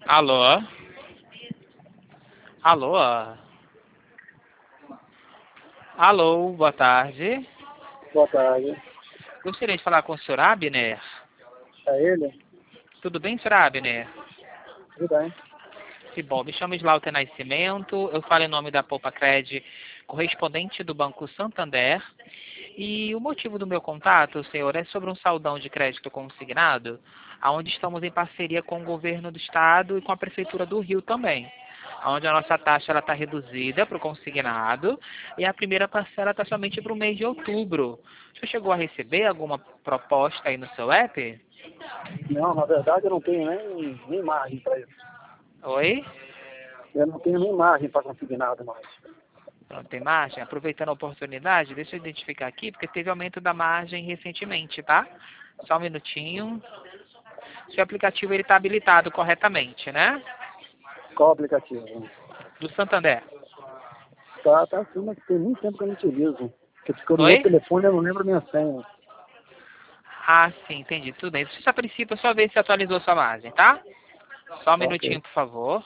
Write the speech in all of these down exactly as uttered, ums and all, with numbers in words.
Alô? Alô? Alô, boa tarde. Boa tarde. Gostaria de falar com o senhor Abner. É ele? Tudo bem, senhor Abner? Tudo bem. Que bom, me chamo Slaughter Nascimento, eu falo em nome da Poupa Cred, correspondente do Banco Santander. E o motivo do meu contato, senhor, é sobre um saldão de crédito consignado, onde estamos em parceria com o governo do estado e com a prefeitura do Rio também, onde a nossa taxa está reduzida para o consignado e a primeira parcela está somente para o mês de outubro. Você chegou a receber alguma proposta aí no seu app? Não, na verdade eu não tenho nem, nem margem para isso. Oi? Eu não tenho nem margem para conseguir nada mais. Pronto, tem margem? Aproveitando a oportunidade, deixa eu identificar aqui, porque teve aumento da margem recentemente, tá? Só um minutinho. Seu aplicativo ele está habilitado corretamente, né? Qual aplicativo? Do Santander. Tá, tá assim, mas tem muito tempo que eu não utilizo. Porque ficou no meu Oi? telefone, eu não lembro minha senha. Ah, sim, entendi. Tudo bem. Você, a princípio, só ver se atualizou sua margem, tá? Só um minutinho, Ok. por favor.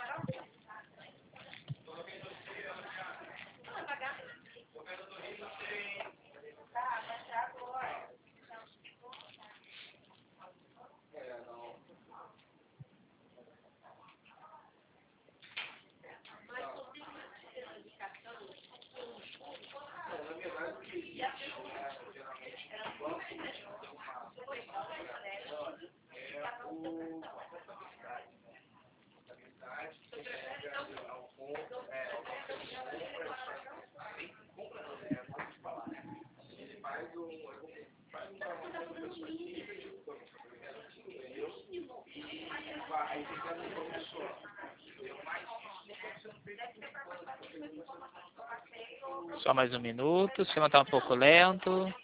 Só mais um minuto. O sistema está um pouco lento.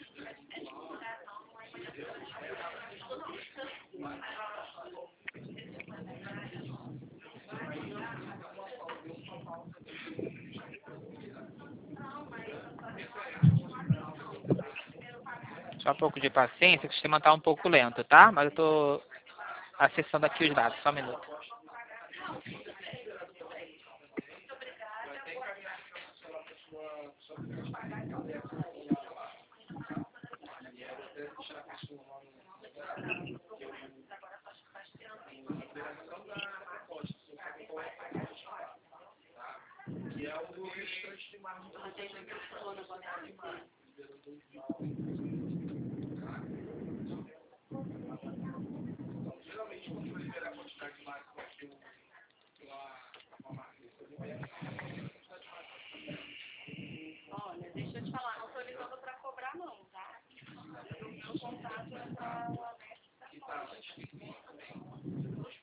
Só um pouco de paciência, que o sistema está um pouco lento, tá? Mas eu estou acessando aqui os dados. Só um minuto. Olha, deixa eu te falar, não estou ligando para cobrar não, tá? O meu contato é para o Alex da Costa.